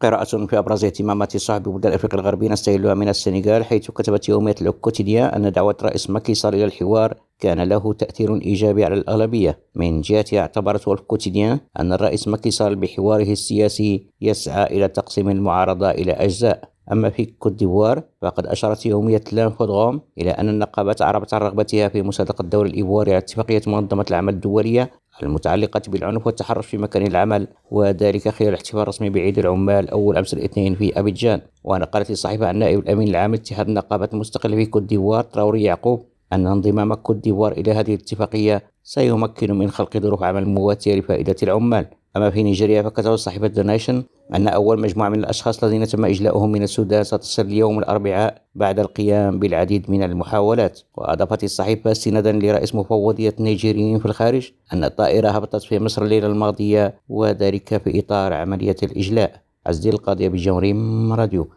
قراءة في أبرز اهتمامات صاحب بلدان أفريقيا الغربية نستهلها من السنغال، حيث كتبت يومية لوكوتيديان أن دعوة رئيس ماكي سال إلى الحوار كان له تأثير إيجابي على الأغلبية. من جهتها اعتبرت لوكوتيديان أن الرئيس ماكي سال بحواره السياسي يسعى إلى تقسيم المعارضة إلى أجزاء. أما في كوت ديفوار فقد أشارت يومية لانفودغوم إلى أن النقابة أعربت عن رغبتها في مصادقة الدور الإيفواري على اتفاقية منظمة العمل الدولية المتعلقة بالعنف والتحرش في مكان العمل، وذلك خلال الاحتفال الرسمي بعيد العمال أول أمس الاثنين في أبيجان. ونقلت الصحيفة عن نائب الأمين العام لاتحاد النقابات المستقلة في كوت ديفوار تراوري يعقوب أن انضمام كوت ديفوار إلى هذه الاتفاقية سيمكن من خلق ظروف عمل مواتية لفائدة العمال. أما في نيجيريا فكتبت صحيفة ذا نيشن أن أول مجموعة من الأشخاص الذين تم إجلاؤهم من السودان ستصل اليوم الأربعاء بعد القيام بالعديد من المحاولات. وأضافت الصحيفة استنادا لرئيس مفوضية النيجيريين في الخارج أن الطائرة هبطت في مصر الليلة الماضية، وذلك في إطار عملية الإجلاء. عزيز القاضي بجمهورية راديو.